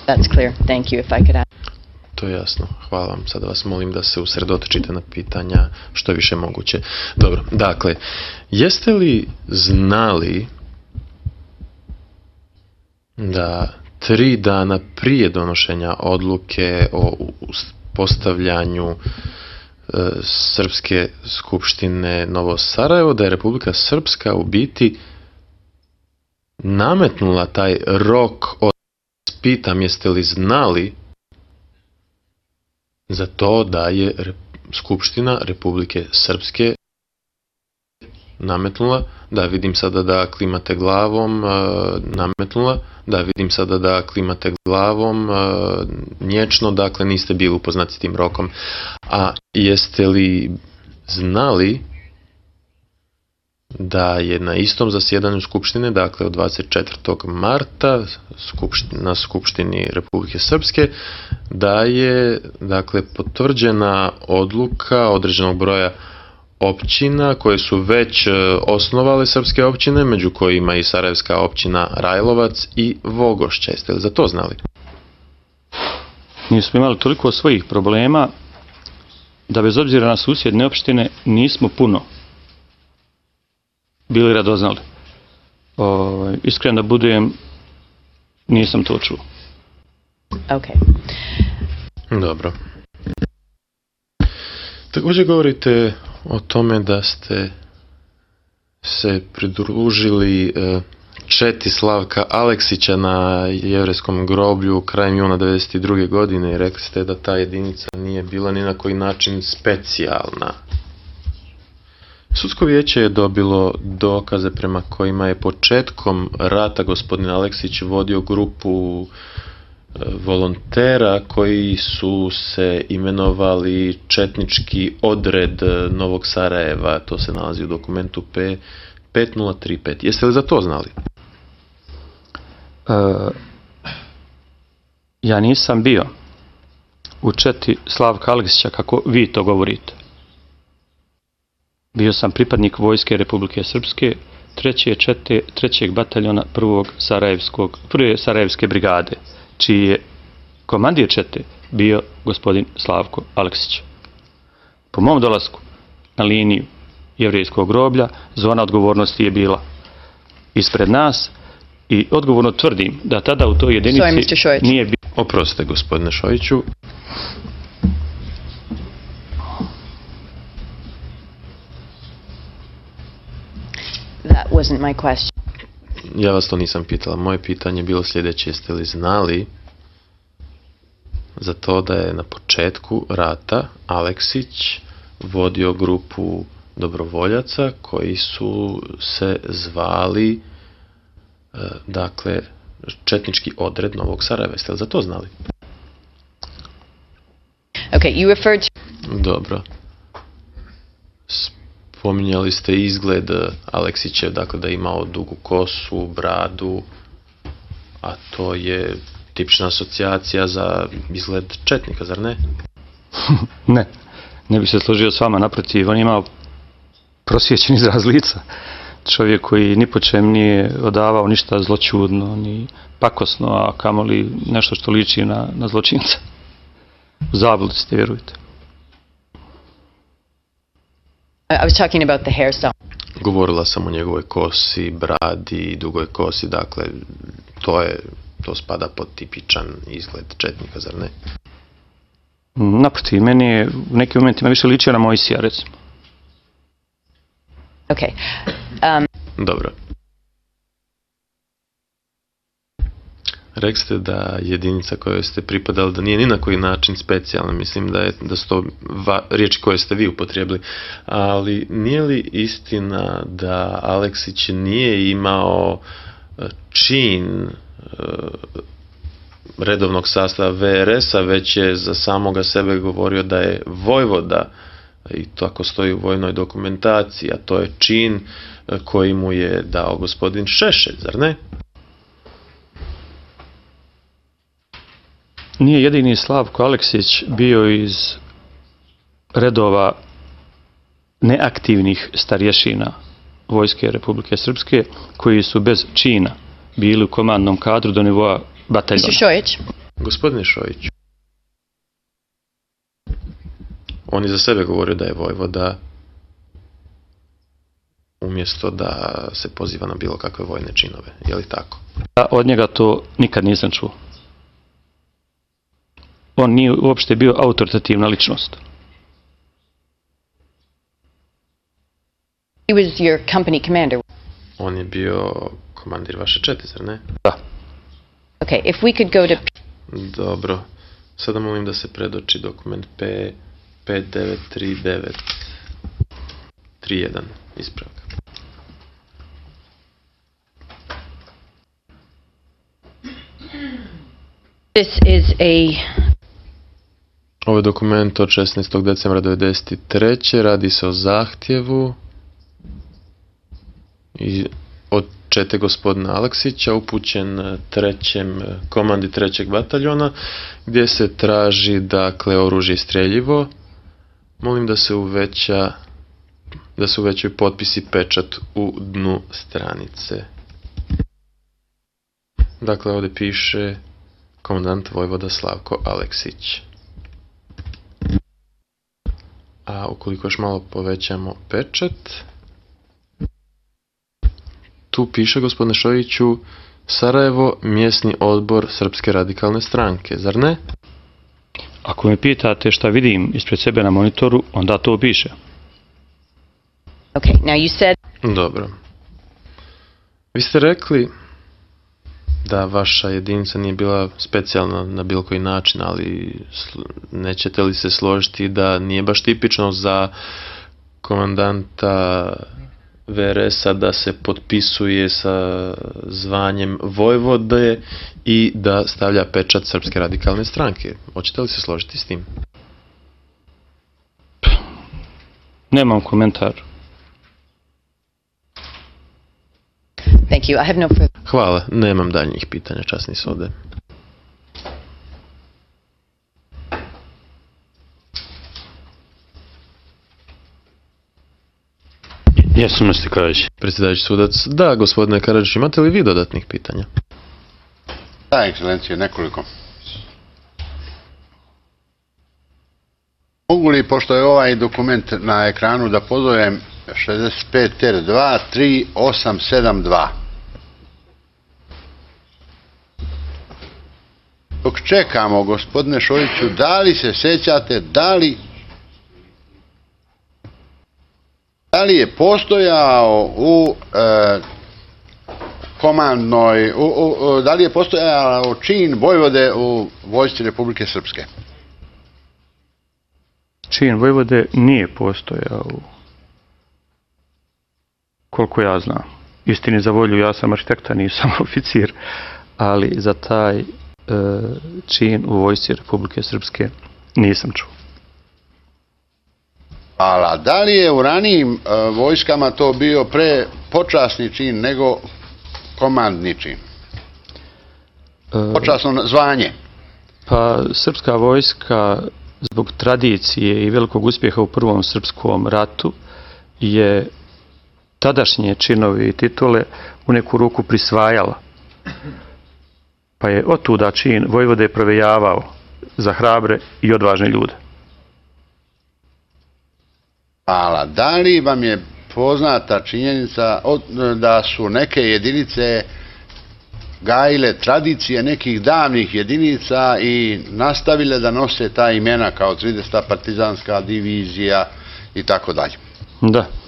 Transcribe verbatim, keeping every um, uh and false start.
That's clear. Thank you. If I could ask. To je jasno. Hvala vam. Sada vas molim da se usredotočite na pitanja što je više moguće. Dobro, dakle, jeste li znali da tri dana prije donošenja odluke o postavljanju e, Srpske skupštine Novo Sarajevo, da je Republika Srpska u biti nametnula taj rok od, pitam, jeste li znali za to da je Skupština Republike Srpske nametnula, da vidim sada da klimate glavom, nametnula, da vidim sada da klimate glavom, nječno, dakle niste bili upoznati s tim rokom. A jeste li znali da je na istom zasjedanju Skupštine, dakle od dvadeset četvrtog marta na Skupštini Republike Srpske, da je dakle potvrđena odluka određenog broja općina koje su već osnovale srpske općine, među kojima i sarajevska općina Rajlovac i Vogošća. Jeste li za to znali? Nismo imali toliko svojih problema da bez obzira na susjedne opštine nismo puno bili radoznali. O, iskreno da budem, nisam to čuo. Okay. Dobro. Također govorite o tome da ste se pridružili četi Slavka Aleksića na jevrejskom groblju krajem juna devedeset druge godine i rekli ste da ta jedinica nije bila ni na koji način specijalna. Sudsko vijeće je dobilo dokaze prema kojima je početkom rata gospodin Aleksić vodio grupu volontera koji su se imenovali četnički odred Novog Sarajeva, to se nalazi u dokumentu P pet nula tri pet. Jeste li za to znali? E, ja nisam bio u četi Slavka Aleksića kako vi to govorite. Bio sam pripadnik Vojske Republike Srpske, treće čete, trećeg bataljona prvog Sarajevskog, prve Sarajevske brigade, čiji je komandir čete bio gospodin Slavko Aleksić. Po mom dolasku na liniju jevrejskog groblja, zona odgovornosti je bila ispred nas i odgovorno tvrdim da tada u toj jedinici nije bilo... Oprostite, gospodine Šojiću. That wasn't my question. Ja vas to nisam pitala. Moje pitanje je bilo sljedeće. Jeste li znali za to da je na početku rata Aleksić vodio grupu dobrovoljaca koji su se zvali dakle četnički odred Novog Sarajeva? Jeste li za to znali? Okay, you referred to... Dobro. Spominjali ste izgled Aleksićev, dakle da je imao dugu kosu, bradu, a to je tipična asocijacija za izgled četnika, zar ne? Ne, ne bih se složio s vama, naprotiv, on je imao prosvjećen izraz lica. Čovjek koji ni po čem nije odavao ništa zloćudno, ni pakosno, a kamoli nešto što liči na, na zločinca. U zabludi ste, vjerujte. I was talking about the hairstyle. Govorila sam o njegovoj kosi, bradi, dugoj kosi, dakle, to je, to spada pod tipičan izgled četnika, zar ne? Naprotiv, meni je u nekim momentima više ličio na Mojsija, recimo. Okay. Um... Dobro. Rekli ste da jedinica kojoj ste pripadali da nije ni na koji način specijalna, mislim da, je, da su to va, riječi koje ste vi upotrijebili, ali nije li istina da Aleksić nije imao čin redovnog sastava V R S-a, već je za samoga sebe govorio da je vojvoda, i tako stoji u vojnoj dokumentaciji, a to je čin koji mu je dao gospodin Šešelj, zar ne? Nije jedini Slavko Aleksić bio iz redova neaktivnih starješina Vojske Republike Srpske, koji su bez čina bili u komandnom kadru do nivoa bataljona. mister Šojić. Gospodine Šojiću, on je za sebe govorio da je vojvoda, umjesto da se poziva na bilo kakve vojne činove. Je li tako? Ja od njega to nikad nisam čuo. On nije uopšte bio autoritativna ličnost. He was your company commander. On je bio komandir vaše čete, zar ne? Da. Okay, if we could go to Dobro. Sada molim da se predoči dokument P pet devet tri devet tri jedan, ispravka. This is a Ovo je dokument od šesnaestog decembra devedeset treće Radi se o zahtjevu i od čete gospodina Aleksića upućen trećem komandi trećeg bataljona gdje se traži dakle oružje i streljivo. Molim da se uveća da se uvećaju potpis i pečat u dnu stranice. Dakle, ovdje piše komandant vojvoda Slavko Aleksić. A ukoliko još malo povećamo pečat, tu piše, gospodine Šojiću, Sarajevo, mjesni odbor Srpske radikalne stranke, zar ne? Ako me pitate šta vidim ispred sebe na monitoru, onda to piše. Okay, now you said Dobro. Vi ste rekli da vaša jedinica nije bila specijalna na bilo koji način, ali nećete li se složiti da nije baš tipično za komandanta V R S-a da se potpisuje sa zvanjem vojvode i da stavlja pečat Srpske radikalne stranke? Hoćete li se složiti s tim? Nemam komentar. thank you. I have no further Hvala, nemam daljnjih pitanja, časni sode. Jesam na Karadžić. Predsjedavajući sudac, da, gospodine Karadžić, imate li vi dodatnih pitanja? Da, ekscelencije, nekoliko. Mogu li, pošto je ovaj dokument na ekranu, da pozovem šezdeset pet R dva tri osam sedam dva? Dok čekamo, gospodine Šojiću, da li se sjećate, da li da li je postojao u e, komandnoj, u, u, da li je postojao čin vojvode u vojsci Republike Srpske? Čin vojvode nije postojao, koliko ja znam. Istini za volju, ja sam arhitekta, nisam oficir, ali za taj e, čin u vojsci Republike Srpske nisam čuo. Hvala. Da li je u ranijim e, vojskama to bio pre počasni čin nego komandni čin? Počasno zvanje? Pa, srpska vojska zbog tradicije i velikog uspjeha u Prvom srpskom ratu je tadašnje činovi i titule u neku ruku prisvajala. Pa je otuda čin vojvode provejavao za hrabre i odvažne ljude. Hvala. Da li vam je poznata činjenica da su neke jedinice gajile tradicije nekih davnih jedinica i nastavile da nose ta imena kao trideseta partizanska divizija i tako dalje? Da.